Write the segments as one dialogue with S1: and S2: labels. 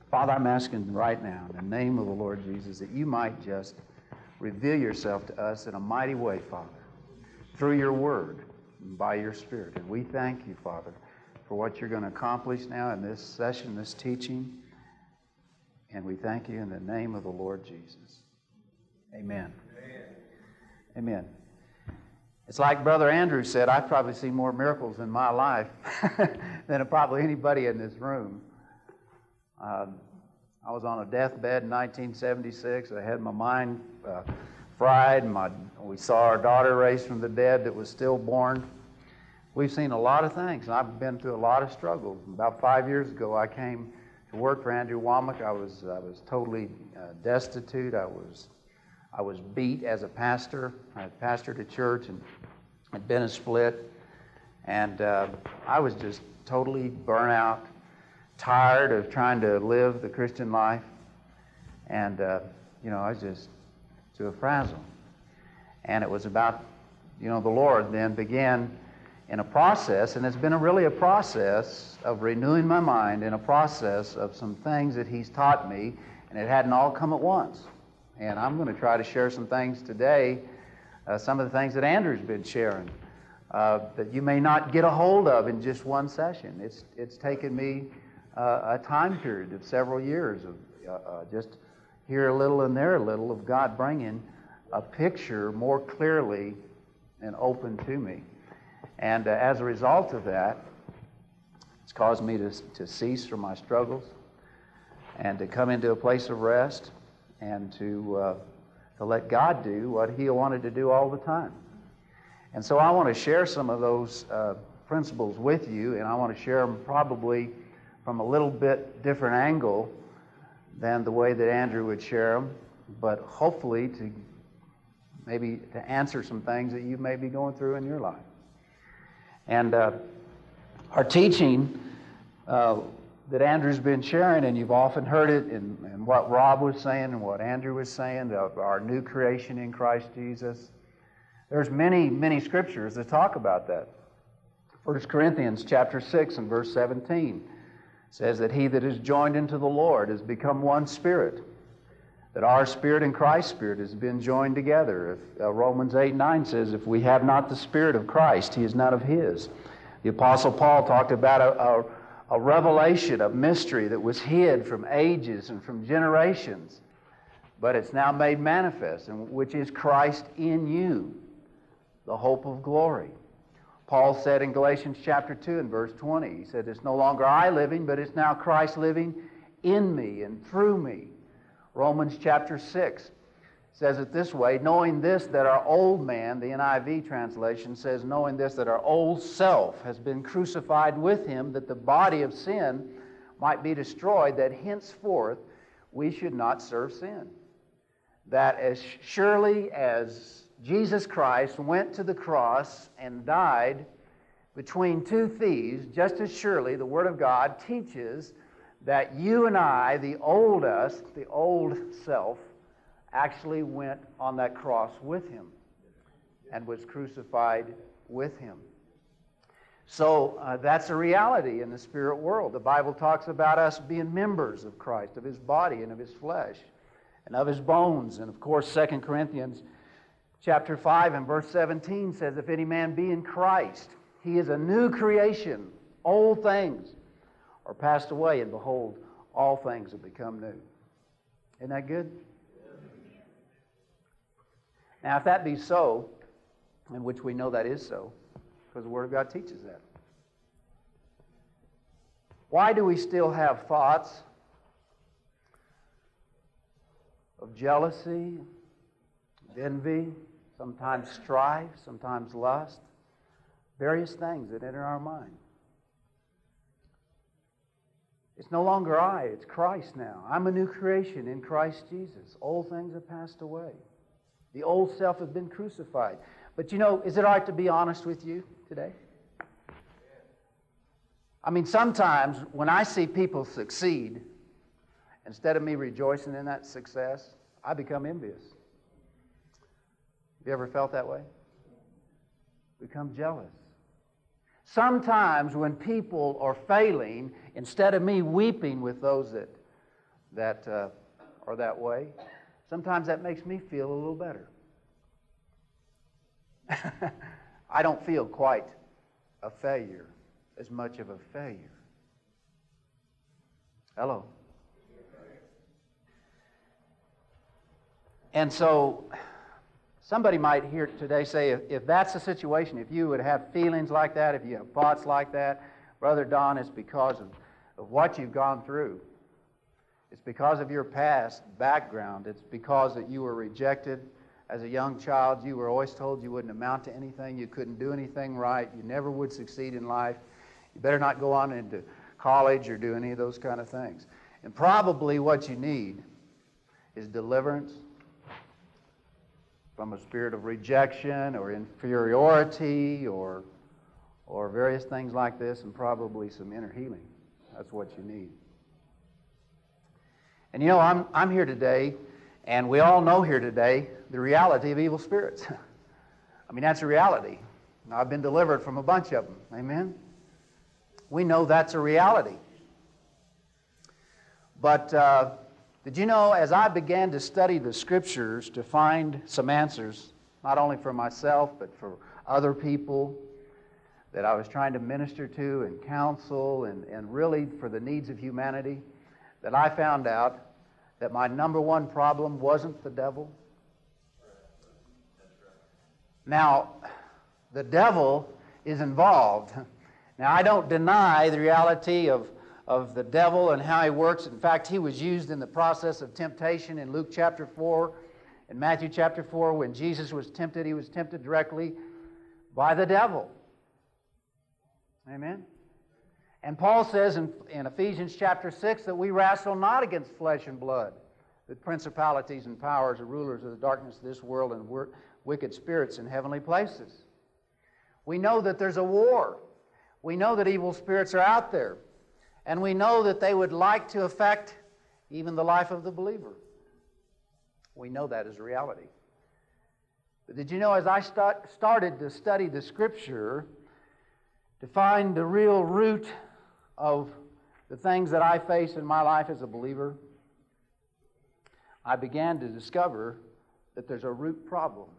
S1: Father, I'm asking right now, in the name of the Lord Jesus, that you might just reveal yourself to us in a mighty way, Father, through your word and by your Spirit. And we thank you, Father, for what you're going to accomplish now in this session, this teaching. And we thank you in the name of the Lord Jesus. Amen. Amen. It's like Brother Andrew said, I've probably seen more miracles in my life than probably anybody in this room. I was on a deathbed in 1976. I had my mind fried. We saw our daughter raised from the dead that was stillborn. We've seen a lot of things, and I've been through a lot of struggles. About 5 years ago, I came to work for Andrew Wommack. I was totally destitute. I was beat as a pastor. I had pastored a church and had been a split, and I was just totally burnt out, tired of trying to live the Christian life, and I was just to a frazzle. And it was about, the Lord then began in a process, and it's been really a process of renewing my mind, in a process of some things that He's taught me, and it hadn't all come at once. And I'm going to try to share some things today, some of the things that Andrew's been sharing, that you may not get a hold of in just one session. It's taken me a time period of several years of just here a little and there a little of God bringing a picture more clearly and open to me. And as a result of that, it's caused me to cease from my struggles and to come into a place of rest and to let God do what He wanted to do all the time. And so I want to share some of those principles with you, and I want to share them probably from a little bit different angle than the way that Andrew would share them, but hopefully to answer some things that you may be going through in your life. And our teaching that Andrew's been sharing, and you've often heard it in what Rob was saying and what Andrew was saying, of our new creation in Christ Jesus. There's many, many scriptures that talk about that. 1 Corinthians chapter 6 and verse 17 says that he that is joined into the Lord has become one spirit, that our spirit and Christ's spirit has been joined together. Romans 8:9 says, if we have not the Spirit of Christ, He is not of His. The Apostle Paul talked about a revelation, a mystery that was hid from ages and from generations, but it's now made manifest, and which is Christ in you, the hope of glory. Paul said in Galatians chapter 2 and verse 20, he said, it's no longer I living, but it's now Christ living in me and through me. Romans chapter 6 says it this way, knowing this, that our old man, the NIV translation says, knowing this, that our old self has been crucified with Him, that the body of sin might be destroyed, that henceforth we should not serve sin. That as surely as Jesus Christ went to the cross and died between two thieves, just as surely the Word of God teaches that you and I, the old us, the old self, actually went on that cross with Him and was crucified with Him. So that's a reality in the spirit world. The Bible talks about us being members of Christ, of His body and of His flesh and of His bones. And of course, 2 Corinthians chapter 5 and verse 17 says, if any man be in Christ, he is a new creation. Old things are passed away, and behold, all things have become new. Isn't that good? Now, if that be so, and which we know that is so, because the Word of God teaches that, why do we still have thoughts of jealousy, of envy, sometimes strife, sometimes lust, various things that enter our mind? It's no longer I, it's Christ now. I'm a new creation in Christ Jesus. Old things have passed away. The old self has been crucified. But is it all right to be honest with you today? I mean, sometimes when I see people succeed, instead of me rejoicing in that success, I become envious. Have you ever felt that way? Become jealous. Sometimes when people are failing, instead of me weeping with those that that are that way, sometimes that makes me feel a little better. I don't feel quite a failure, as much of a failure. Hello. And so somebody might hear today say, if that's the situation, if you would have feelings like that, if you have thoughts like that, Brother Don, it's because of what you've gone through. It's because of your past background. It's because that you were rejected as a young child. You were always told you wouldn't amount to anything. You couldn't do anything right. You never would succeed in life. You better not go on into college or do any of those kind of things. And probably what you need is deliverance from a spirit of rejection or inferiority or various things like this, and probably some inner healing. That's what you need. And you know, I'm here today, and we all know here today the reality of evil spirits. I mean, that's a reality. Now, I've been delivered from a bunch of them. Amen? We know that's a reality. But did you know, as I began to study the Scriptures to find some answers, not only for myself, but for other people that I was trying to minister to and counsel and really for the needs of humanity, that I found out that my number one problem wasn't the devil. Now, the devil is involved. Now, I don't deny the reality of the devil and how he works. In fact, he was used in the process of temptation in Luke chapter 4 and Matthew chapter 4. When Jesus was tempted, he was tempted directly by the devil. Amen? And Paul says in Ephesians chapter 6 that we wrestle not against flesh and blood, but principalities and powers, or rulers of the darkness of this world, and wicked spirits in heavenly places. We know that there's a war. We know that evil spirits are out there. And we know that they would like to affect even the life of the believer. We know that is a reality. But did you know, as I started to study the Scripture to find the real root of the things that I face in my life as a believer, I began to discover that there's a root problem.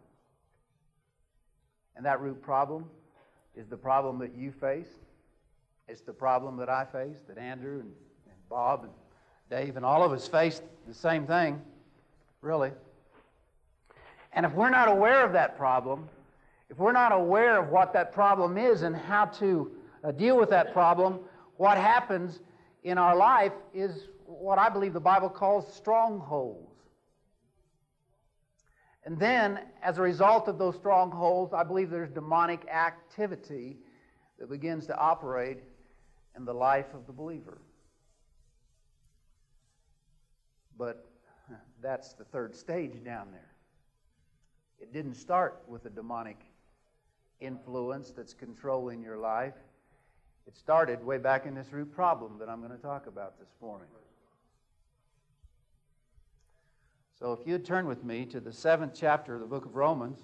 S1: And that root problem is the problem that you face. It's the problem that I faced, that Andrew and Bob and Dave and all of us faced the same thing, really. And if we're not aware of that problem, if we're not aware of what that problem is and how to deal with that problem, what happens in our life is what I believe the Bible calls strongholds. And then, as a result of those strongholds, I believe there's demonic activity that begins to operate in the life of the believer. But that's the third stage down there. It didn't start with a demonic influence that's controlling your life. It started way back in this root problem that I'm going to talk about this morning. So if you'd turn with me to the 7th chapter of the book of Romans.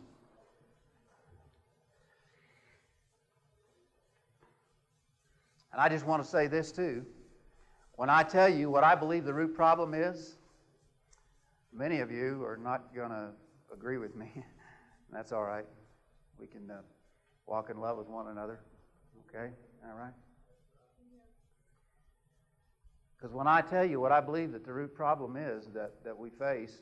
S1: And I just want to say this too. When I tell you what I believe the root problem is, many of you are not going to agree with me. That's all right. We can walk in love with one another. Okay? All right? Because when I tell you what I believe that the root problem is that we face,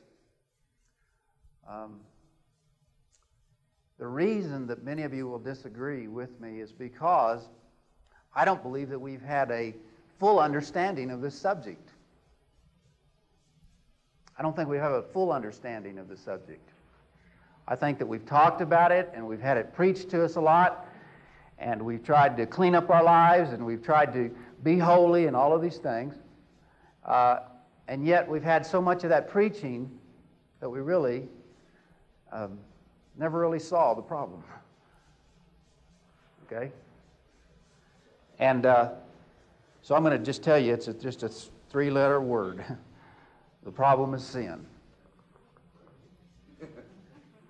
S1: the reason that many of you will disagree with me is because I don't believe that we've had a full understanding of this subject. I don't think we have a full understanding of the subject. I think that we've talked about it and we've had it preached to us a lot, and we've tried to clean up our lives and we've tried to be holy and all of these things. And yet we've had so much of that preaching that we really never really saw the problem. Okay? And so I'm going to just tell you, it's just a 3-letter word. The problem is sin.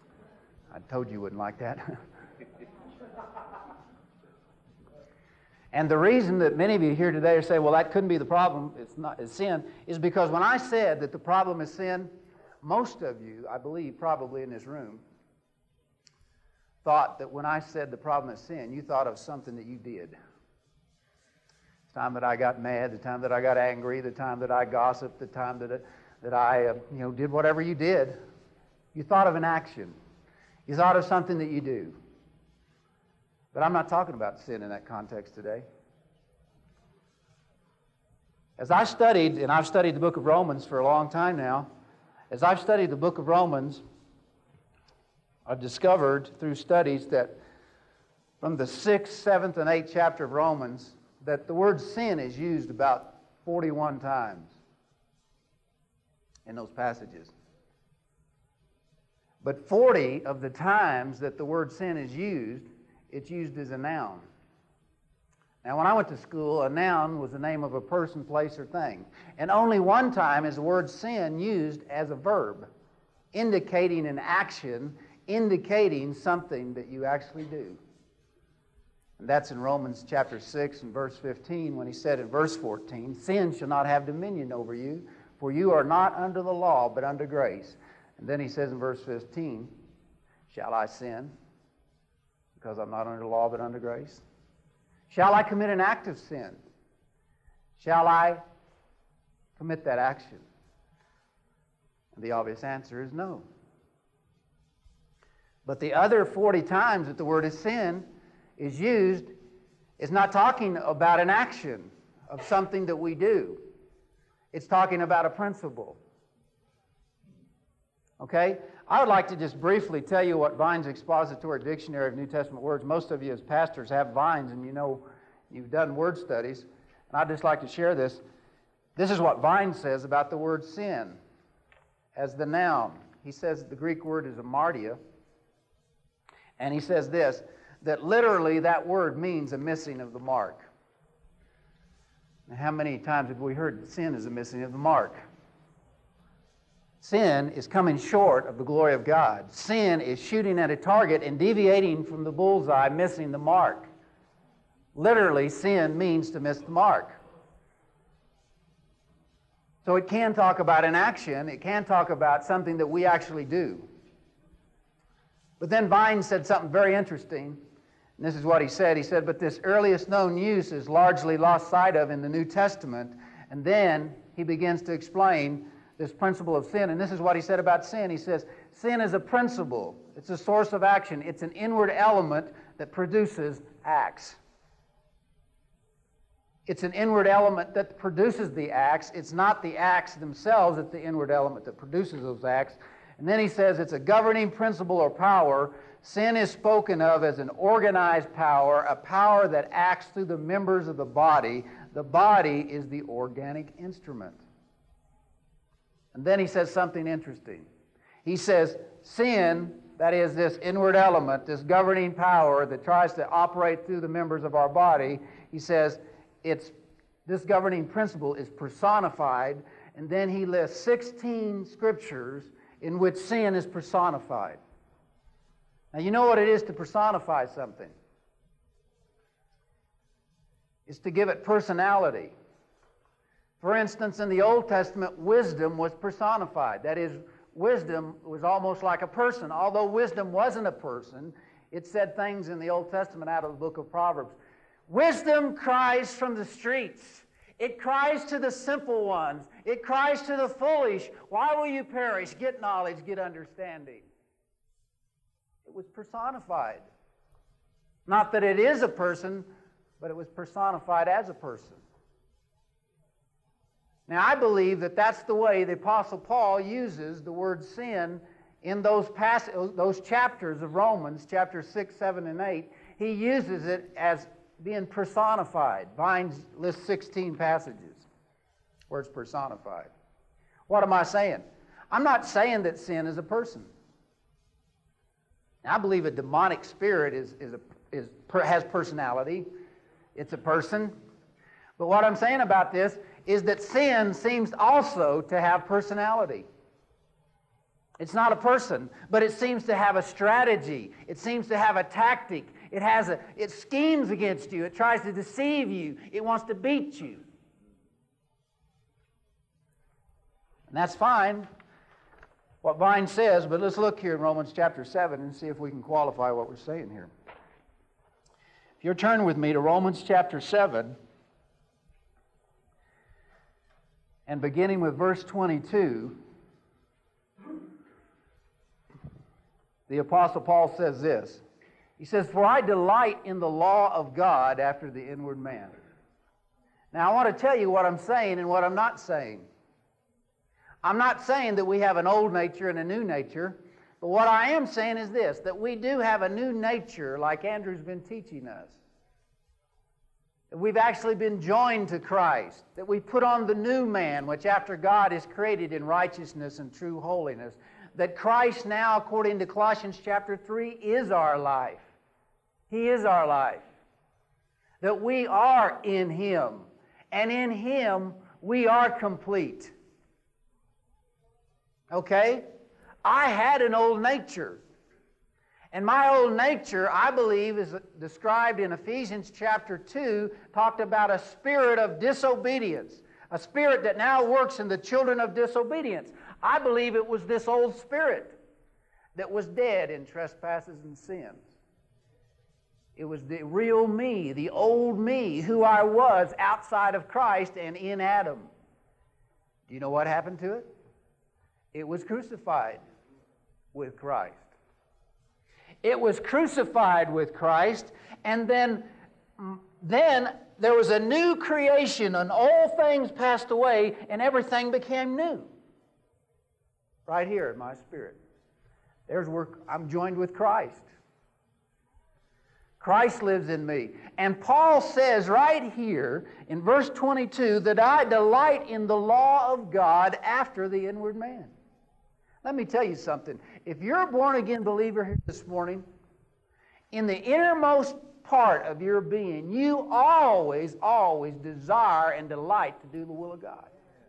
S1: I told you wouldn't like that. And the reason that many of you here today are saying, well, that couldn't be the problem, it's sin, is because when I said that the problem is sin, most of you, I believe, probably in this room, thought that when I said the problem is sin, you thought of something that you did. The time that I got mad, the time that I got angry, the time that I gossiped, the time that I did whatever you did. You thought of an action. You thought of something that you do. But I'm not talking about sin in that context today. As I studied, and I've studied the book of Romans for a long time now, as I've studied the book of Romans, I've discovered through studies that from the 6th, 7th, and 8th chapter of Romans, that the word sin is used about 41 times in those passages. But 40 of the times that the word sin is used, it's used as a noun. Now, when I went to school, a noun was the name of a person, place, or thing. And only one time is the word sin used as a verb, indicating an action, indicating something that you actually do. And that's in Romans chapter 6 and verse 15, when he said in verse 14, sin shall not have dominion over you, for you are not under the law, but under grace. And then he says in verse 15, shall I sin because I'm not under law but under grace? Shall I commit an act of sin? Shall I commit that action? And the obvious answer is no. But the other 40 times that the word is sin is used, it's not talking about an action of something that we do. It's talking about a principle. Okay? I would like to just briefly tell you what Vine's Expository Dictionary of New Testament Words. Most of you as pastors have Vines, and you know you've done word studies. And I'd just like to share this. This is what Vine says about the word sin as the noun. He says the Greek word is amartia. And he says this, that literally that word means a missing of the mark. Now, how many times have we heard that sin is a missing of the mark? Sin is coming short of the glory of God. Sin is shooting at a target and deviating from the bullseye, missing the mark. Literally, sin means to miss the mark. So it can talk about an action. It can talk about something that we actually do. But then Vine said something very interesting. And this is what he said. He said, but this earliest known use is largely lost sight of in the New Testament. And then he begins to explain this principle of sin. And this is what he said about sin. He says, sin is a principle. It's a source of action. It's an inward element that produces acts. It's an inward element that produces the acts. It's not the acts themselves. It's the inward element that produces those acts. And then he says it's a governing principle or power. Sin is spoken of as an organized power, a power that acts through the members of the body. The body is the organic instrument. And then he says something interesting. He says, sin, that is this inward element, this governing power that tries to operate through the members of our body, he says, this governing principle is personified, and then he lists 16 scriptures in which sin is personified. Now, you know what it is to personify something. It's to give it personality. For instance, in the Old Testament, wisdom was personified. That is, wisdom was almost like a person. Although wisdom wasn't a person, it said things in the Old Testament out of the book of Proverbs. Wisdom cries from the streets. It cries to the simple ones. It cries to the foolish. Why will you perish? Get knowledge, get understanding. It was personified. Not that it is a person, but it was personified as a person. Now, I believe that that's the way the Apostle Paul uses the word sin in those chapters of Romans, chapters 6, 7, and 8. He uses it as being personified. Vine lists 16 passages where it's personified. What am I saying? I'm not saying that sin is a person. Now, I believe a demonic spirit has personality. It's a person. But what I'm saying about this is that sin seems also to have personality. It's not a person, but it seems to have a strategy. It seems to have a tactic. It schemes against you. It tries to deceive you. It wants to beat you. And that's fine, what Vine says, but let's look here in Romans chapter 7 and see if we can qualify what we're saying here. If you'll turn with me to Romans chapter 7, and beginning with verse 22, the Apostle Paul says this. He says, "For I delight in the law of God after the inward man." Now I want to tell you what I'm saying and what I'm not saying. I'm not saying that we have an old nature and a new nature, but what I am saying is this, that we do have a new nature like Andrew's been teaching us. That we've actually been joined to Christ, that we put on the new man, which after God is created in righteousness and true holiness, that Christ now, according to Colossians chapter 3, is our life. He is our life. That we are in Him, and in Him we are complete. Okay? I had an old nature. And my old nature, I believe, is described in Ephesians chapter 2, talked about a spirit of disobedience, a spirit that now works in the children of disobedience. I believe it was this old spirit that was dead in trespasses and sins. It was the real me, the old me, who I was outside of Christ and in Adam. Do you know what happened to it? It was crucified with Christ. It was crucified with Christ, and then there was a new creation, and all things passed away, and everything became new. Right here in my spirit. There's where I'm joined with Christ. Christ lives in me. And Paul says right here in verse 22 that I delight in the law of God after the inward man. Let me tell you something. If you're a born-again believer here this morning, in the innermost part of your being, you always, always desire and delight to do the will of God.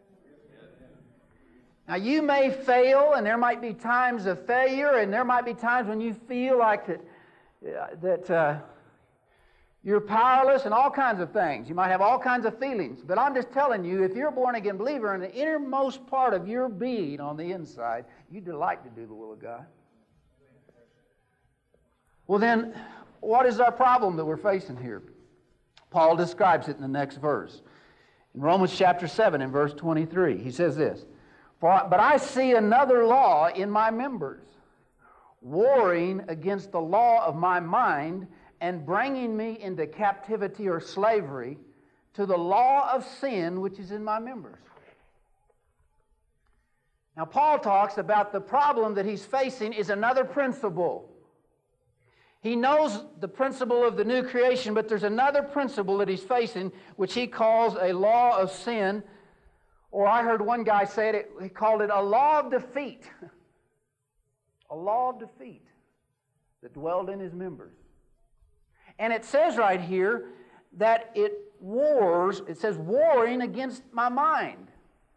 S1: Now, you may fail, and there might be times of failure, and there might be times when you feel like that you're powerless and all kinds of things. You might have all kinds of feelings. But I'm just telling you, if you're a born-again believer, in the innermost part of your being on the inside, you delight to do the will of God. Well then, what is our problem that we're facing here? Paul describes it in the next verse. In Romans chapter 7 and verse 23, he says this, "But I see another law in my members, warring against the law of my mind and bringing me into captivity or slavery to the law of sin which is in my members." Now, Paul talks about the problem that he's facing is another principle. He knows the principle of the new creation, but there's another principle that he's facing, which he calls a law of sin, or I heard one guy say it, he called it a law of defeat. A law of defeat that dwelled in his members. And it says right here that it says warring against my mind.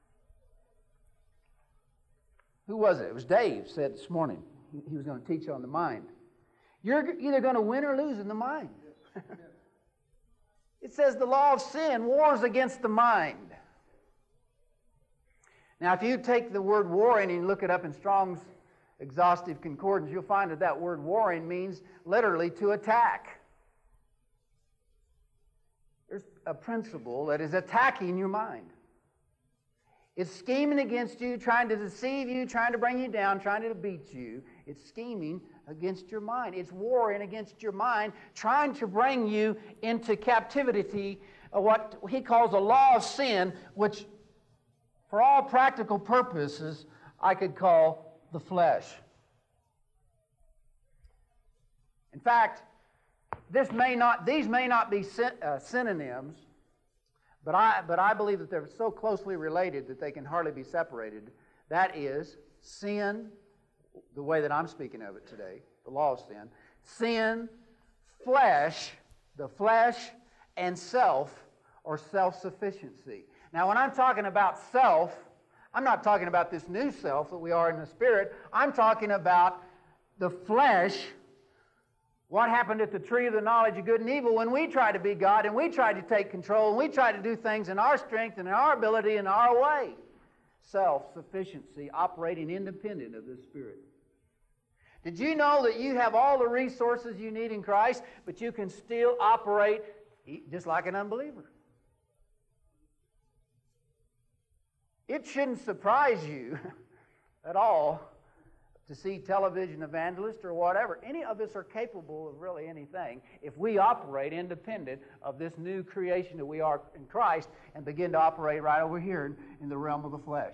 S1: Who was it? It was Dave said this morning. He was going to teach on the mind. You're either going to win or lose in the mind. It says the law of sin wars against the mind. Now, if you take the word warring and look it up in Strong's exhaustive concordance, you'll find that that word warring means literally to attack. There's a principle that is attacking your mind. It's scheming against you, trying to deceive you, trying to bring you down, trying to beat you. It's scheming against your mind. It's warring against your mind, trying to bring you into captivity of what he calls a law of sin, which for all practical purposes I could call the flesh. In fact, these may not be synonyms, but I believe that they're so closely related that they can hardly be separated. That is sin, the way that I'm speaking of it today, the law of sin. Sin, flesh, the flesh, and self, or self-sufficiency. Now, when I'm talking about self, I'm not talking about this new self that we are in the Spirit. I'm talking about the flesh What happened at the tree of the knowledge of good and evil when we tried to be God and we tried to take control and we tried to do things in our strength and in our ability and our way? Self-sufficiency, operating independent of the Spirit. Did you know that you have all the resources you need in Christ, but you can still operate just like an unbeliever? It shouldn't surprise you at all to see television evangelists or whatever. Any of us are capable of really anything if we operate independent of this new creation that we are in Christ and begin to operate right over here in the realm of the flesh.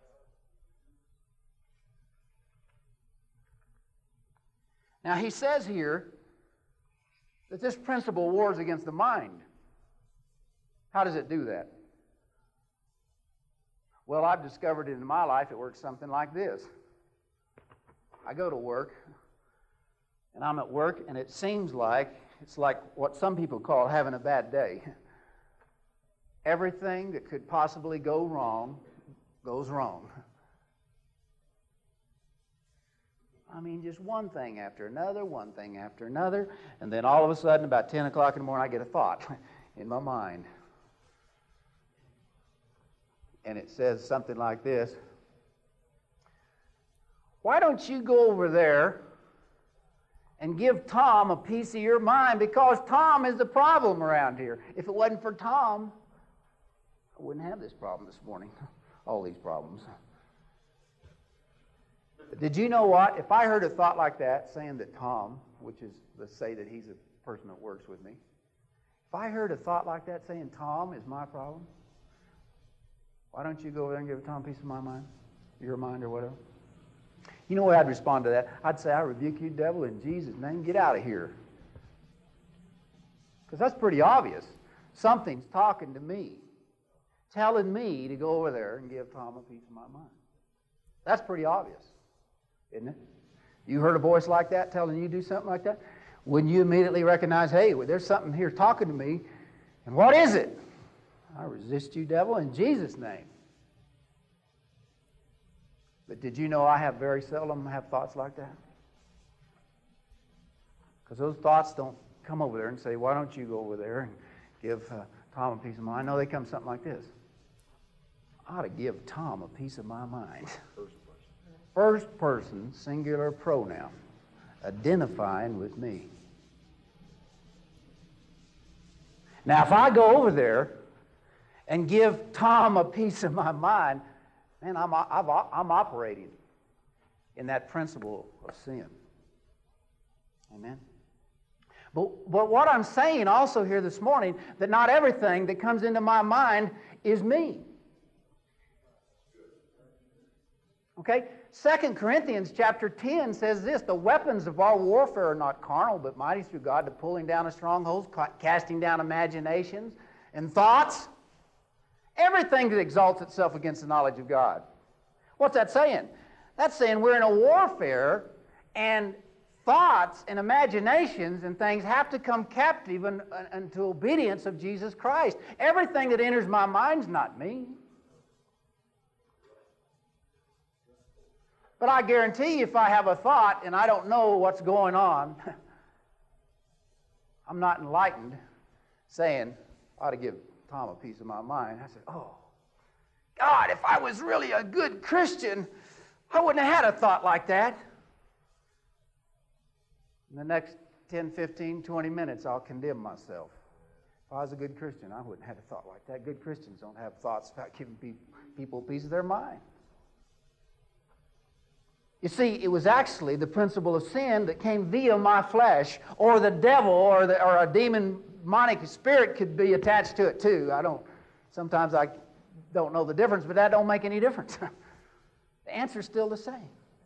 S1: Now he says here that this principle wars against the mind. How does it do that? Well, I've discovered it in my life. It works something like this. I go to work, and I'm at work, and it seems like it's like what some people call having a bad day. Everything that could possibly go wrong goes wrong. I mean, just one thing after another, one thing after another, and then all of a sudden, about 10 o'clock in the morning, I get a thought in my mind. And it says something like this: why don't you go over there and give Tom a piece of your mind, because Tom is the problem around here. If it wasn't for Tom, I wouldn't have this problem this morning, all these problems. Did you know what? If I heard a thought like that, saying that Tom, which is, let's say that he's a person that works with me, if I heard a thought like that saying Tom is my problem, why don't you go over there and give Tom a piece of my mind, your mind or whatever? You know what I'd respond to that? I'd say, I rebuke you, devil, in Jesus' name. Get out of here. Because that's pretty obvious. Something's talking to me, telling me to go over there and give Tom a piece of my mind. That's pretty obvious, isn't it? You heard a voice like that telling you to do something like that? Wouldn't you immediately recognize, hey, there's something here talking to me, and what is it? I resist you, devil, in Jesus' name. But did you know I very seldom have thoughts like that? Because those thoughts don't come over there and say, why don't you go over there and give Tom a piece of mind? No, they come something like this. I ought to give Tom a piece of my mind. First person, singular pronoun, identifying with me. Now, if I go over there and give Tom a piece of my mind, man, I'm operating in that principle of sin. Amen? But what I'm saying also here this morning, that not everything that comes into my mind is me. Okay? 2 Corinthians chapter 10 says this: the weapons of our warfare are not carnal, but mighty through God to pulling down of strongholds, casting down imaginations and thoughts. Everything that exalts itself against the knowledge of God. What's that saying? That's saying we're in a warfare, and thoughts and imaginations and things have to come captive unto obedience of Jesus Christ. Everything that enters my mind's not me. But I guarantee you, if I have a thought and I don't know what's going on, I'm not enlightened, saying, I ought to give Tom a piece of my mind. I said, oh, God, if I was really a good Christian, I wouldn't have had a thought like that. In the next 10, 15, 20 minutes, I'll condemn myself. If I was a good Christian, I wouldn't have had a thought like that. Good Christians don't have thoughts about giving people a piece of their mind. You see, it was actually the principle of sin that came via my flesh, or the devil, or a demonic spirit could be attached to it too. Sometimes I don't know the difference, but that don't make any difference. The answer's still the same.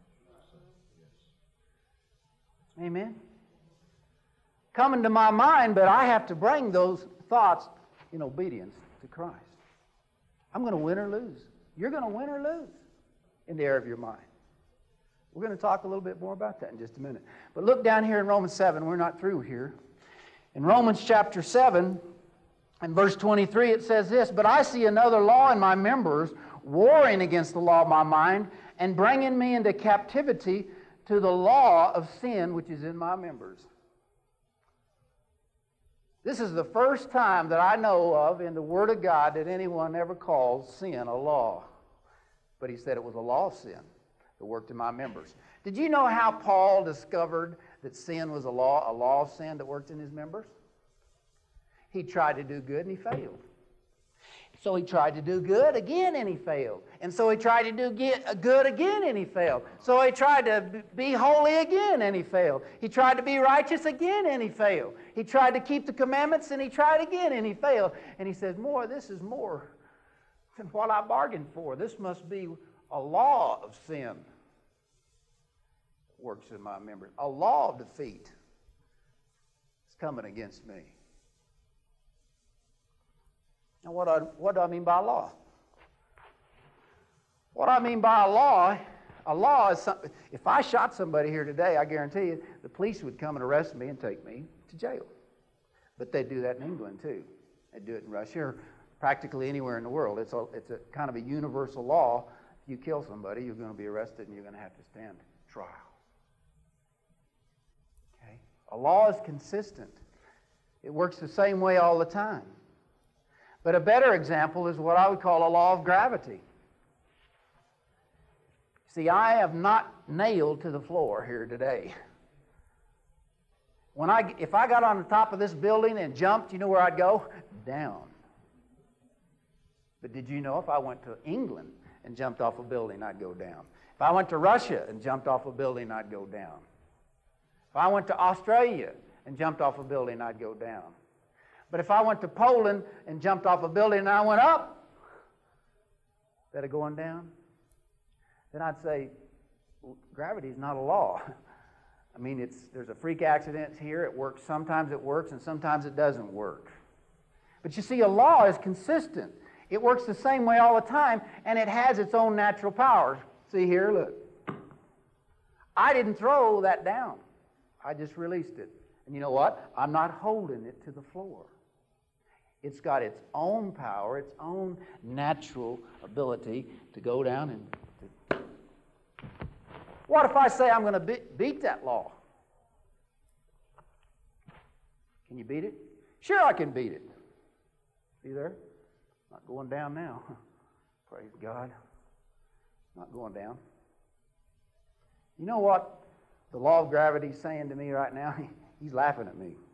S1: Amen? Coming to my mind, but I have to bring those thoughts in obedience to Christ. I'm going to win or lose. You're going to win or lose in the area of your mind. We're going to talk a little bit more about that in just a minute. But look down here in Romans 7. We're not through here. In Romans chapter 7 and verse 23, it says this: but I see another law in my members, warring against the law of my mind, and bringing me into captivity to the law of sin which is in my members. This is the first time that I know of in the Word of God that anyone ever called sin a law. But he said it was a law of sin that worked in my members. Did you know how Paul discovered that sin was a law of sin that worked in his members? He tried to do good and he failed. So he tried to do good again and he failed. And so he tried to do good again and he failed. So he tried to be holy again and he failed. He tried to be righteous again and he failed. He tried to keep the commandments and he tried again and he failed. And he says, this is more than what I bargained for. This must be a law of sin. Works in my members. A law of defeat is coming against me. Now, what do I mean by law? What I mean by a law is something. If I shot somebody here today, I guarantee you, the police would come and arrest me and take me to jail. But they do that in England too. They do it in Russia, or practically anywhere in the world. It's a kind of a universal law. If you kill somebody, you're going to be arrested and you're going to have to stand trial. Okay? A law is consistent. It works the same way all the time. But a better example is what I would call a law of gravity. See, I have not nailed to the floor here today. If I got on the top of this building and jumped, you know where I'd go? Down. But did you know if I went to England and jumped off a building, I'd go down? If I went to Russia and jumped off a building, I'd go down. If I went to Australia and jumped off a building, I'd go down. But if I went to Poland and jumped off a building and I went up, instead of going down, then I'd say, well, gravity is not a law. I mean, there's a freak accident here. It works. Sometimes it works, and sometimes it doesn't work. But you see, a law is consistent. It works the same way all the time, and it has its own natural powers. See here, look. I didn't throw that down. I just released it. And you know what? I'm not holding it to the floor. It's got its own power, its own natural ability to go down and... What if I say I'm going to beat that law? Can you beat it? Sure, I can beat it. See there? Not going down now. Praise God. Not going down. You know what the law of gravity is saying to me right now? He's laughing at me.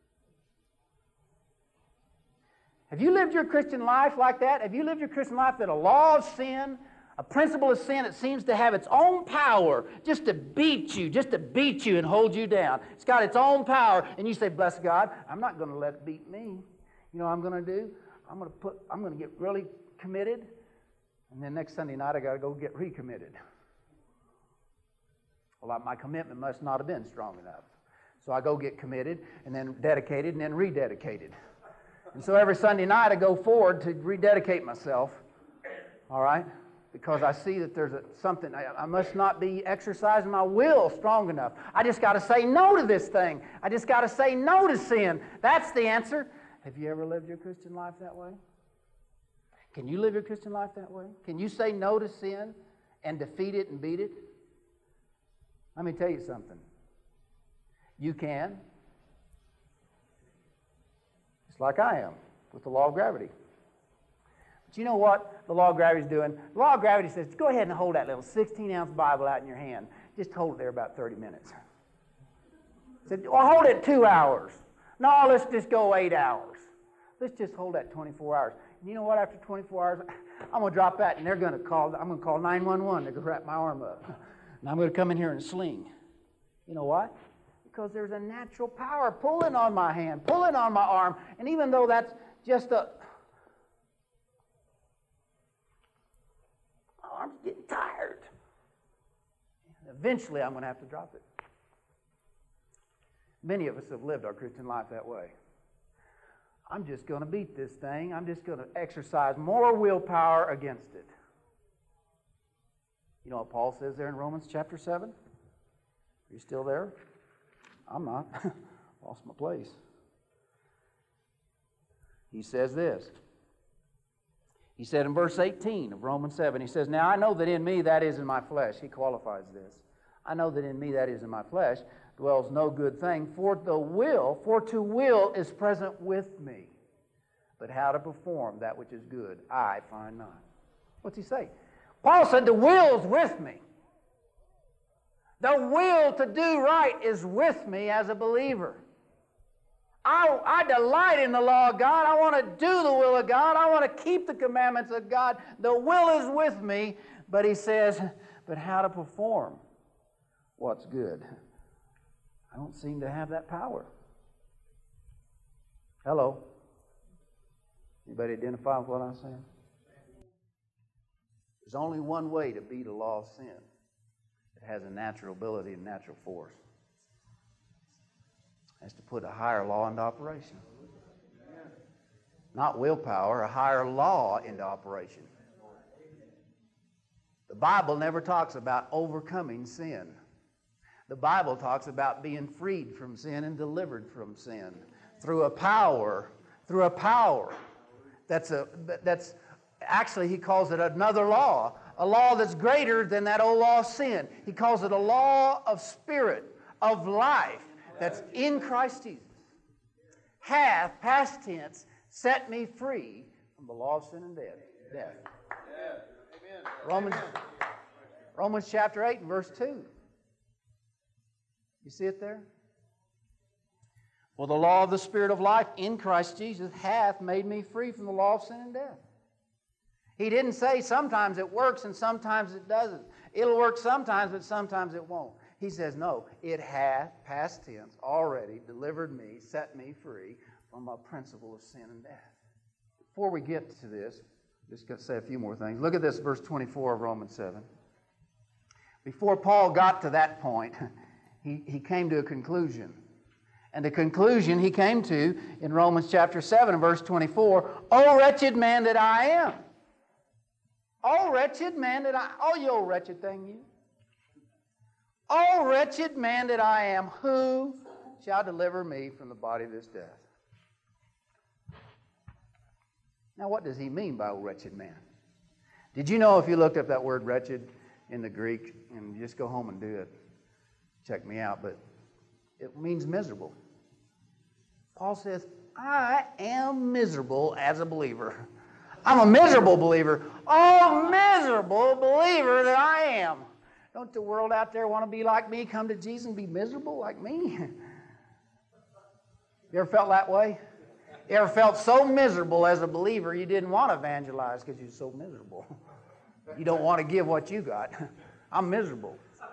S1: Have you lived your Christian life like that? Have you lived your Christian life that a law of sin, a principle of sin, it seems to have its own power just to beat you and hold you down. It's got its own power, and you say, bless God, I'm not going to let it beat me. You know what I'm going to do? I'm going to get really committed, and then next Sunday night I got to go get recommitted. Well, my commitment must not have been strong enough. So I go get committed, and then dedicated, and then rededicated. And so every Sunday night I go forward to rededicate myself, all right? Because I see that there's something, I must not be exercising my will strong enough. I just got to say no to this thing. I just got to say no to sin. That's the answer. Have you ever lived your Christian life that way? Can you live your Christian life that way? Can you say no to sin and defeat it and beat it? Let me tell you something. You can. Just like I am with the law of gravity. But you know what the law of gravity is doing? The law of gravity says, go ahead and hold that little 16-ounce Bible out in your hand. Just hold it there about 30 minutes. Said, well, hold it 2 hours. No, let's just go 8 hours. Let's just hold that 24 hours. And you know what? After 24 hours, I'm going to drop that, and I'm going to call 911. They're going to wrap my arm up. And I'm going to come in here and sling. You know why? Because there's a natural power pulling on my hand, pulling on my arm. And even though that's just my arm's getting tired. Eventually, I'm going to have to drop it. Many of us have lived our Christian life that way. I'm just going to beat this thing. I'm just going to exercise more willpower against it. You know what Paul says there in Romans chapter 7? Are you still there? I'm not. Lost my place. He says this. He said in verse 18 of Romans 7, he says, now I know that in me, that is in my flesh. He qualifies this. I know that in me, that is in my flesh. dwells no good thing, for to will is present with me. But how to perform that which is good, I find not. What's he say? Paul said, the will's with me. The will to do right is with me as a believer. I delight in the law of God. I want to do the will of God. I want to keep the commandments of God. The will is with me. But he says, but how to perform what's good? I don't seem to have that power. Hello? Anybody identify with what I'm saying? There's only one way to beat a law of sin. It has a natural ability and natural force. That's to put a higher law into operation. Not willpower, a higher law into operation. The Bible never talks about overcoming sin. The Bible talks about being freed from sin and delivered from sin through a power that's actually, he calls it another law, a law that's greater than that old law of sin. He calls it a law of spirit, of life, that's in Christ Jesus. Hath, past tense, set me free from the law of sin and death. Romans chapter 8 and verse 2. You see it there? For the law of the Spirit of life in Christ Jesus hath made me free from the law of sin and death. He didn't say sometimes it works and sometimes it doesn't. It'll work sometimes, but sometimes it won't. He says, no, it hath, past tense, already delivered me, set me free from a principle of sin and death. Before we get to this, just going to say a few more things. Look at this, verse 24 of Romans 7. Before Paul got to that point, he came to a conclusion. And the conclusion he came to in Romans chapter 7 and verse 24, O wretched man that I am. O wretched man that I... Oh, you old wretched thing, you. O wretched man that I am, who shall deliver me from the body of this death? Now, what does he mean by O wretched man? Did you know if you looked up that word wretched in the Greek, and just go home and do it, check me out, but it means miserable. Paul says, I am miserable as a believer. I'm a miserable believer. Oh, miserable believer that I am. Don't the world out there want to be like me, come to Jesus and be miserable like me? You ever felt that way? You ever felt so miserable as a believer you didn't want to evangelize because you're so miserable? You don't want to give what you got. I'm miserable.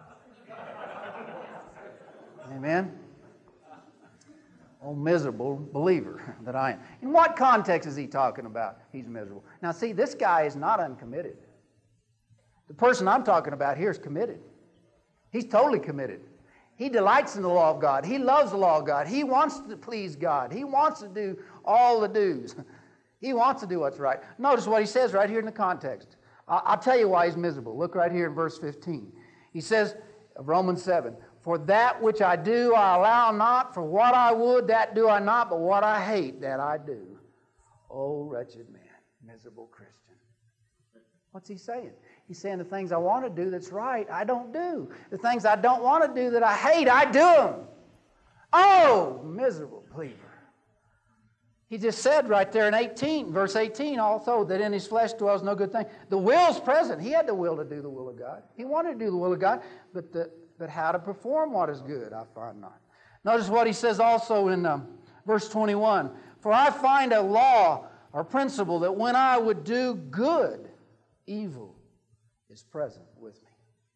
S1: Amen? Oh, miserable believer that I am. In what context is he talking about? He's miserable. Now, see, this guy is not uncommitted. The person I'm talking about here is committed. He's totally committed. He delights in the law of God. He loves the law of God. He wants to please God. He wants to do all the do's. He wants to do what's right. Notice what he says right here in the context. I'll tell you why he's miserable. Look right here in verse 15. He says, of Romans 7, For that which I do I allow not, for what I would that do I not, but what I hate that I do. Oh, wretched man, miserable Christian. What's he saying? He's saying the things I want to do that's right, I don't do. The things I don't want to do that I hate, I do them. Oh, miserable believer. He just said right there in verse 18 also, that in his flesh dwells no good thing. The will's present. He had the will to do the will of God. He wanted to do the will of God, but how to perform what is good, I find not. Notice what he says also in verse 21. For I find a law or principle that when I would do good, evil is present with me.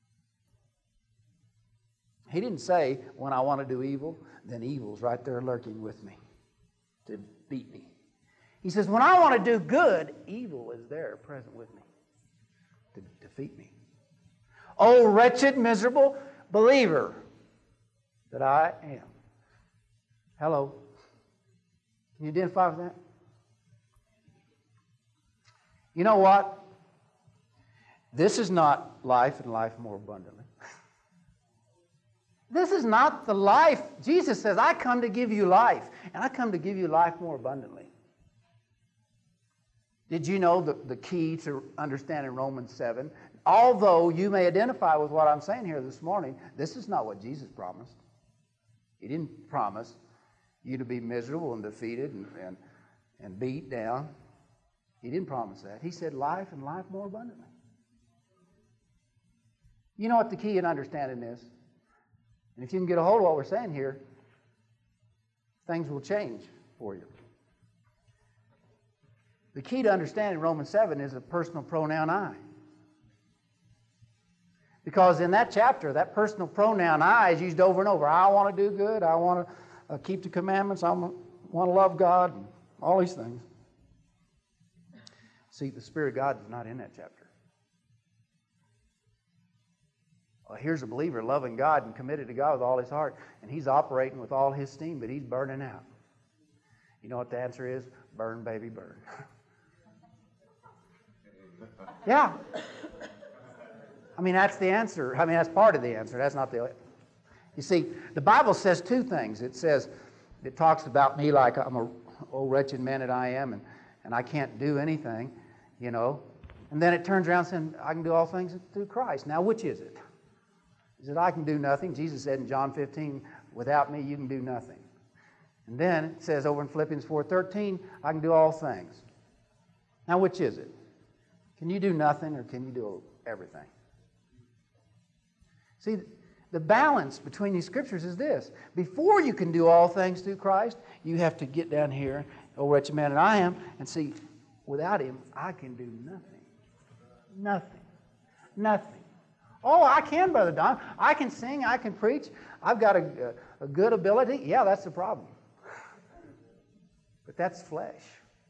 S1: He didn't say, when I want to do evil, then evil's right there lurking with me to beat me. He says, when I want to do good, evil is there present with me to defeat me. Oh, wretched, miserable believer that I am. Hello. Can you identify with that? You know what? This is not life and life more abundantly. This is not the life. Jesus says, I come to give you life, and I come to give you life more abundantly. Did you know the key to understanding Romans 7? Although you may identify with what I'm saying here this morning, this is not what Jesus promised. He didn't promise you to be miserable and defeated and beat down. He didn't promise that. He said life and life more abundantly. You know what the key in understanding is? And if you can get a hold of what we're saying here, things will change for you. The key to understanding Romans 7 is a personal pronoun I. Because in that chapter, that personal pronoun I is used over and over. I want to do good. I want to keep the commandments. I want to love God. And all these things. See, the Spirit of God is not in that chapter. Well, here's a believer loving God and committed to God with all his heart, and he's operating with all his steam, but he's burning out. You know what the answer is? Burn, baby, burn. Yeah. I mean, that's the answer. I mean, that's part of the answer. That's not the... You see, the Bible says two things. It talks about me like I'm a old wretched man that I am, and I can't do anything, you know. And then it turns around saying, I can do all things through Christ. Now, which is it? Is it I can do nothing? Jesus said in John 15, without me you can do nothing. And then it says over in Philippians 4:13, I can do all things. Now, which is it? Can you do nothing or can you do everything? See, the balance between these scriptures is this. Before you can do all things through Christ, you have to get down here, oh wretched man that I am, and see, without Him, I can do nothing. Nothing. Nothing. Oh, I can, Brother Don. I can sing, I can preach. I've got a good ability. Yeah, that's the problem. But that's flesh.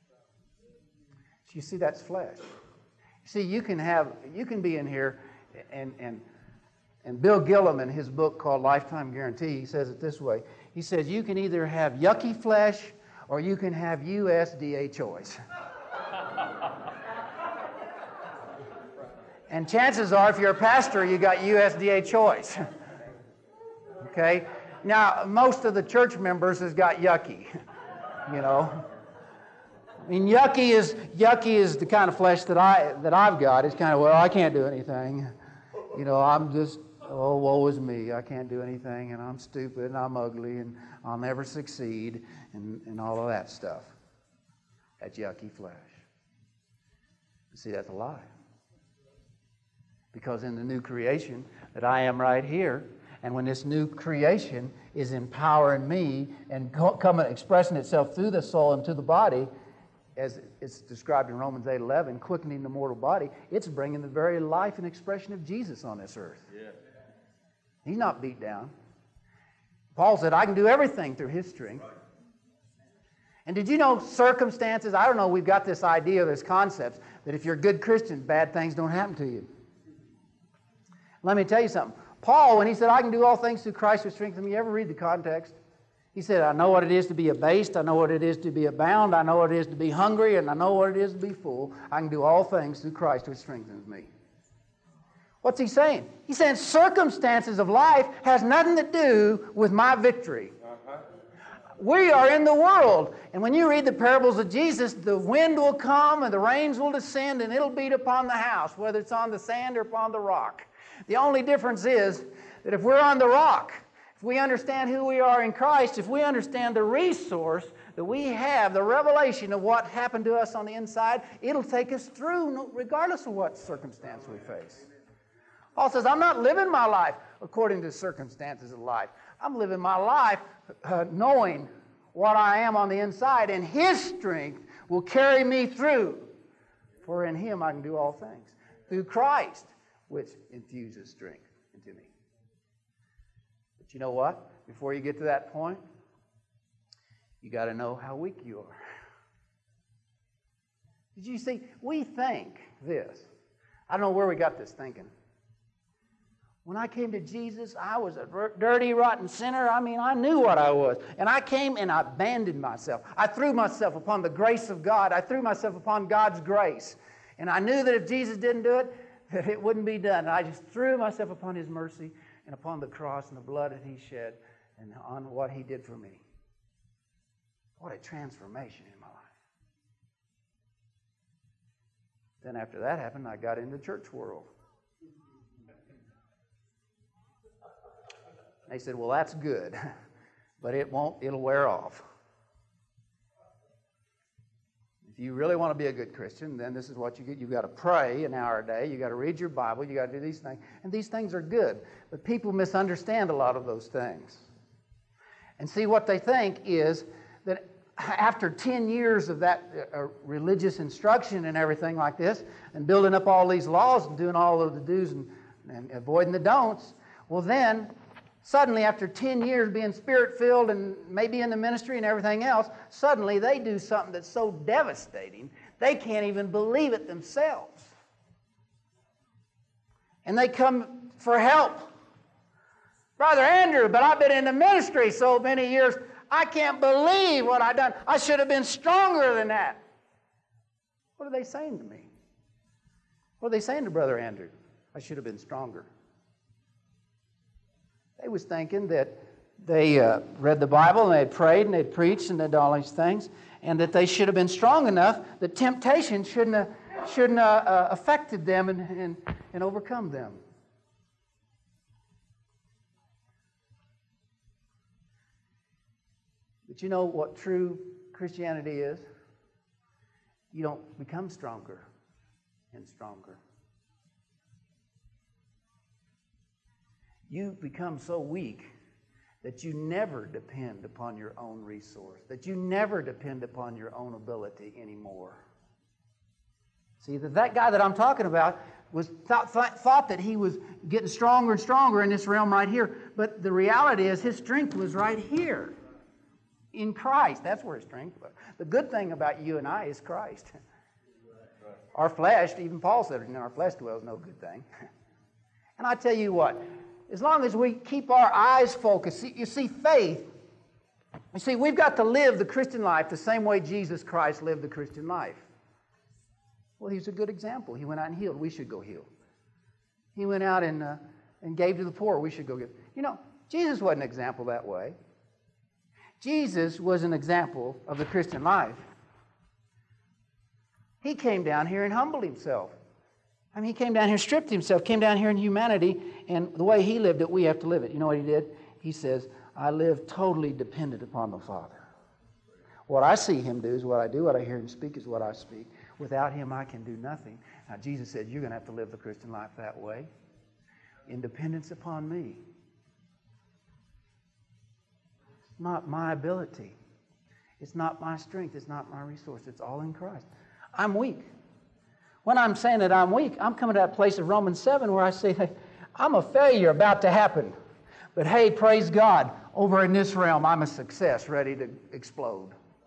S1: So you see, that's flesh. See, you can be in here, and Bill Gillum in his book called Lifetime Guarantee, he says it this way. He says, you can either have yucky flesh or you can have USDA choice. And chances are, if you're a pastor, you got USDA choice. Okay? Now, most of the church members has got yucky. You know? I mean, yucky is the kind of flesh that I've got. It's kind of, well, I can't do anything. You know, I'm just, oh, woe is me. I can't do anything, and I'm stupid, and I'm ugly, and I'll never succeed, and all of that stuff. That's yucky flesh. See, that's a lie. Because in the new creation that I am right here, and when this new creation is empowering me and coming expressing itself through the soul and to the body, as it's described in Romans 8:11, quickening the mortal body, it's bringing the very life and expression of Jesus on this earth. Yeah. He's not beat down. Paul said, I can do everything through His strength. Right. And did you know circumstances, I don't know, we've got this idea, this concept, that if you're a good Christian, bad things don't happen to you. Let me tell you something. Paul, when he said, I can do all things through Christ who strengthens me, you ever read the context? He said, I know what it is to be abased, I know what it is to be abound, I know what it is to be hungry, and I know what it is to be full. I can do all things through Christ who strengthens me. What's he saying? He's saying circumstances of life has nothing to do with my victory. We are in the world. And when you read the parables of Jesus, the wind will come and the rains will descend and it'll beat upon the house, whether it's on the sand or upon the rock. The only difference is that if we're on the rock, if we understand who we are in Christ, if we understand the resource that we have, the revelation of what happened to us on the inside, it'll take us through regardless of what circumstance we face. Paul says, I'm not living my life according to the circumstances of life. I'm living my life knowing what I am on the inside, and His strength will carry me through. For in Him I can do all things. Through Christ, which infuses strength into me. But you know what? Before you get to that point, you got to know how weak you are. Did you see? We think this. I don't know where we got this thinking. When I came to Jesus, I was a dirty, rotten sinner. I mean, I knew what I was. And I came and I abandoned myself. I threw myself upon the grace of God. I threw myself upon God's grace. And I knew that if Jesus didn't do it, that it wouldn't be done. And I just threw myself upon His mercy and upon the cross and the blood that He shed and on what He did for me. What a transformation in my life. Then after that happened, I got into the church world. They said, well, that's good. but it'll wear off. If you really want to be a good Christian, then this is what you get. You've got to pray an hour a day. You've got to read your Bible. You've got to do these things. And these things are good. But people misunderstand a lot of those things. And see, what they think is that after 10 years of that religious instruction and everything like this, and building up all these laws and doing all of the do's and avoiding the don'ts, well then, suddenly after 10 years being Spirit-filled and maybe in the ministry and everything else, suddenly they do something that's so devastating, they can't even believe it themselves. And they come for help. Brother Andrew, but I've been in the ministry so many years, I can't believe what I've done. I should have been stronger than that. What are they saying to me? What are they saying to Brother Andrew? I should have been stronger. They was thinking that they read the Bible and they'd prayed and they'd preached and they'd done all these things, and that they should have been strong enough that temptation shouldn't have affected them and overcome them. But you know what true Christianity is? You don't become stronger and stronger. You become so weak that you never depend upon your own resource, that you never depend upon your own ability anymore. See, that guy that I'm talking about was thought that he was getting stronger and stronger in this realm right here, but the reality is his strength was right here. In Christ. That's where his strength was. The good thing about you and I is Christ. Our flesh, even Paul said, in our flesh dwells no good thing. And I tell you what, as long as we keep our eyes focused, you see, faith, you see, we've got to live the Christian life the same way Jesus Christ lived the Christian life. Well, he's a good example. He went out and healed. We should go heal. He went out and gave to the poor. We should go give. You know, Jesus wasn't an example that way. Jesus was an example of the Christian life. He came down here and humbled himself. I mean, he came down here, stripped himself, came down here in humanity, and the way he lived it, we have to live it. You know what he did? He says, I live totally dependent upon the Father. What I see him do is what I do. What I hear him speak is what I speak. Without him, I can do nothing. Now, Jesus said, you're going to have to live the Christian life that way. In dependence upon me. Not my ability. It's not my strength. It's not my resource. It's all in Christ. I'm weak. When I'm saying that I'm weak, I'm coming to that place of Romans 7 where I say, hey, I'm a failure about to happen. But hey, praise God, over in this realm, I'm a success ready to explode.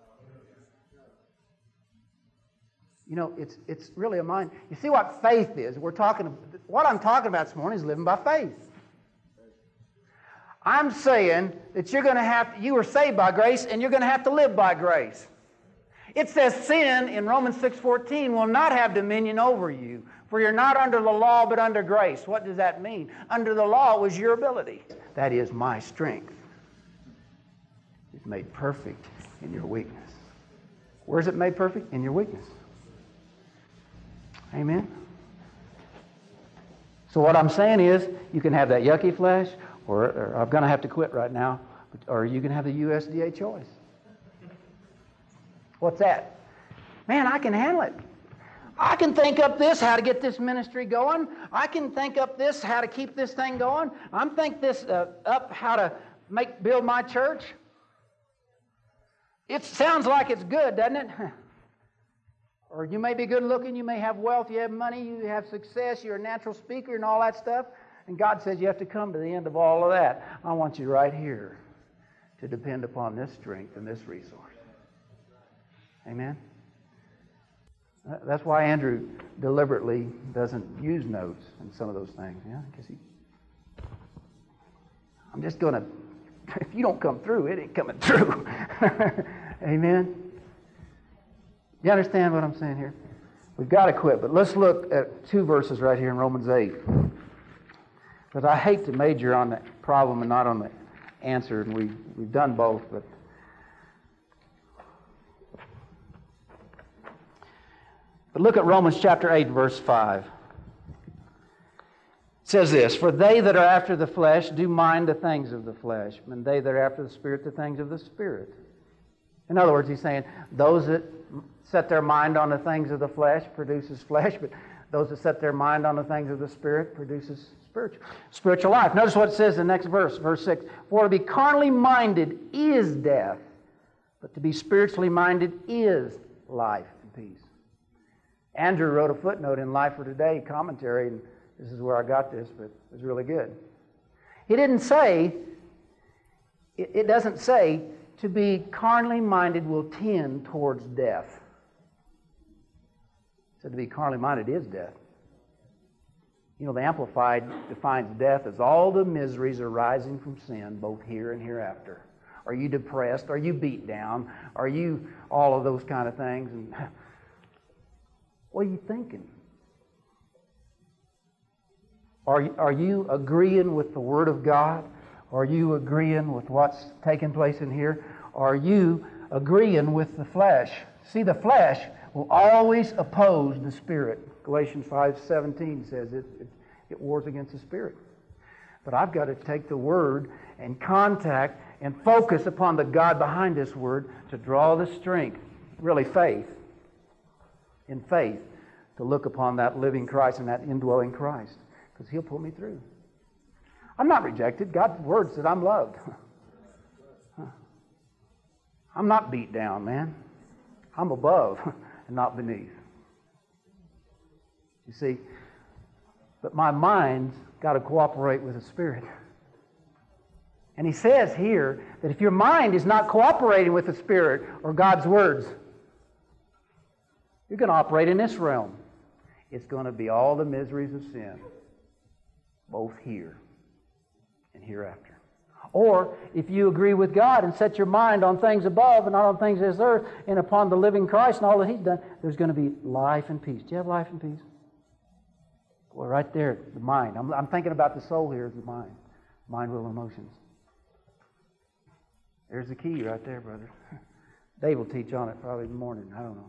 S1: You know, it's really a mind. You see what faith is? What I'm talking about this morning is living by faith. I'm saying that you were saved by grace and you're going to have to live by grace. It says sin in Romans 6:14 will not have dominion over you, for you're not under the law but under grace. What does that mean? Under the law was your ability. That is my strength. It's made perfect in your weakness. Where is it made perfect? In your weakness. Amen? So what I'm saying is, you can have that yucky flesh, or I'm going to have to quit right now, or you can have the USDA choice. What's that? Man, I can handle it. I can think up this, how to get this ministry going. I can think up this, how to keep this thing going. I'm think this up, how to build my church. It sounds like it's good, doesn't it? Or you may be good looking, you may have wealth, you have money, you have success, you're a natural speaker and all that stuff. And God says you have to come to the end of all of that. I want you right here to depend upon this strength and this resource. Amen? That's why Andrew deliberately doesn't use notes and some of those things. Yeah, because I'm just going to, if you don't come through, it ain't coming through. Amen? You understand what I'm saying here? We've got to quit, but let's look at 2 verses right here in Romans 8. Because I hate to major on the problem and not on the answer, and we've done both, but look at Romans chapter 8, verse 5. It says this, "For they that are after the flesh do mind the things of the flesh, and they that are after the Spirit the things of the Spirit." In other words, he's saying those that set their mind on the things of the flesh produces flesh, but those that set their mind on the things of the Spirit produces spiritual life. Notice what it says in the next verse, verse 6. "For to be carnally minded is death, but to be spiritually minded is life and peace." Andrew wrote a footnote in Life for Today commentary, and this is where I got this, but it was really good. He didn't say, it doesn't say, to be carnally minded will tend towards death. It said to be carnally minded is death. You know, the Amplified defines death as all the miseries arising from sin, both here and hereafter. Are you depressed? Are you beat down? Are you all of those kind of things? And what are you thinking? Are you agreeing with the Word of God? Are you agreeing with what's taking place in here? Are you agreeing with the flesh? See, the flesh will always oppose the Spirit. Galatians 5:17 says it wars against the Spirit. But I've got to take the Word and contact and focus upon the God behind this Word to draw the strength, really faith, in faith, to look upon that living Christ and that indwelling Christ, because He'll pull me through. I'm not rejected. God's Word said I'm loved. I'm not beat down, man. I'm above and not beneath. You see, but my mind's got to cooperate with the Spirit. And he says here that if your mind is not cooperating with the Spirit or God's words, you're going to operate in this realm. It's going to be all the miseries of sin, both here and hereafter. Or if you agree with God and set your mind on things above and not on things of this earth and upon the living Christ and all that He's done, there's going to be life and peace. Do you have life and peace? Well, right there, the mind. I'm thinking about the soul here as the mind. Mind, will, emotions. There's the key right there, brother. Dave will teach on it probably in the morning. I don't know.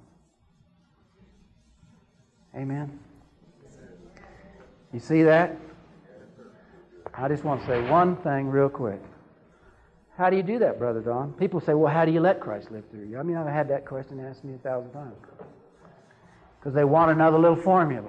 S1: Amen? You see that? I just want to say one thing real quick. How do you do that, Brother Don? People say, well, how do you let Christ live through you? I mean, I've had that question asked me 1,000 times. Because they want another little formula.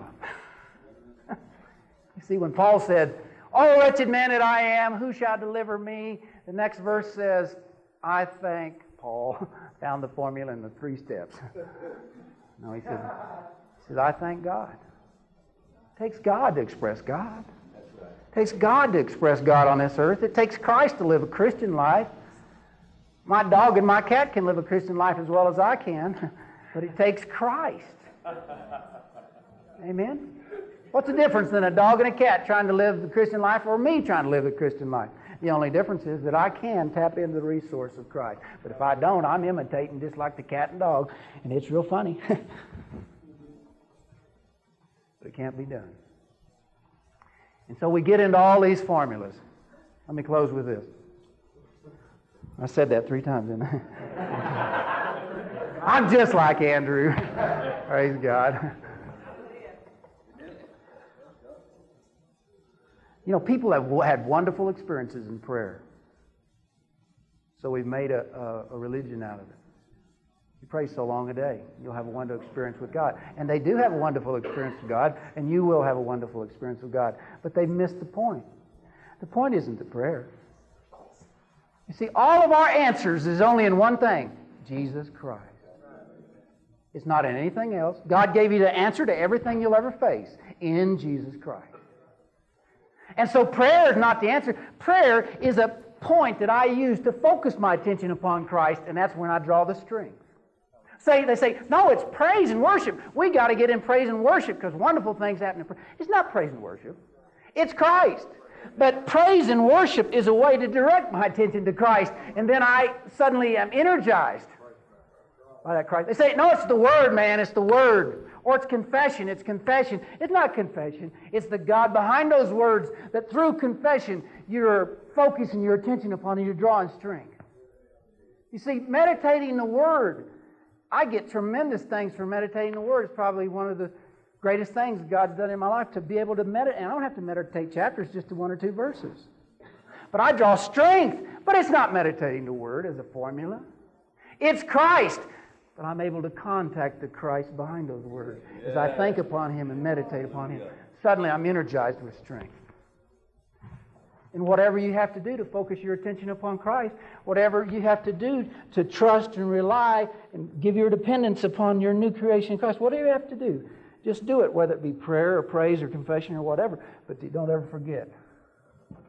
S1: You see, when Paul said, "Oh, wretched man that I am, who shall deliver me?" The next verse says, "I thank," Paul found the formula in the 3 steps. No, he says, "I thank God." It takes God to express God. It takes God to express God on this earth. It takes Christ to live a Christian life. My dog and my cat can live a Christian life as well as I can, but it takes Christ. Amen? What's the difference than a dog and a cat trying to live the Christian life or me trying to live the Christian life? The only difference is that I can tap into the resource of Christ. But if I don't, I'm imitating just like the cat and dog, and it's real funny. But it can't be done. And so we get into all these formulas. Let me close with this. I said that 3 times, didn't I? I'm just like Andrew. Praise God. You know, people have had wonderful experiences in prayer. So we've made a religion out of it. You pray so long a day, you'll have a wonderful experience with God. And they do have a wonderful experience with God, and you will have a wonderful experience with God. But they've missed the point. The point isn't the prayer. You see, all of our answers is only in one thing: Jesus Christ. It's not in anything else. God gave you the answer to everything you'll ever face in Jesus Christ. And so prayer is not the answer. Prayer is a point that I use to focus my attention upon Christ, and that's when I draw the strength. They say, no, it's praise and worship. We got to get in praise and worship because wonderful things happen in prayer. It's not praise and worship. It's Christ. But praise and worship is a way to direct my attention to Christ, and then I suddenly am energized by that Christ. They say, no, it's the Word, man. It's the Word. Or it's confession. It's confession. It's not confession. It's the God behind those words that through confession you're focusing your attention upon and you're drawing strength. You see, meditating the Word, I get tremendous things from meditating the Word. It's probably one of the greatest things God's done in my life, to be able to meditate. And I don't have to meditate chapters, just to 1 or 2 verses. But I draw strength. But it's not meditating the Word as a formula. It's Christ. But I'm able to contact the Christ behind those words. As I think upon Him and meditate upon Him, suddenly I'm energized with strength. And whatever you have to do to focus your attention upon Christ, whatever you have to do to trust and rely and give your dependence upon your new creation in Christ, whatever you have to do, just do it, whether it be prayer or praise or confession or whatever. But don't ever forget,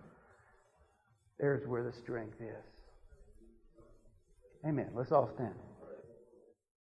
S1: there's where the strength is. Amen. Let's all stand.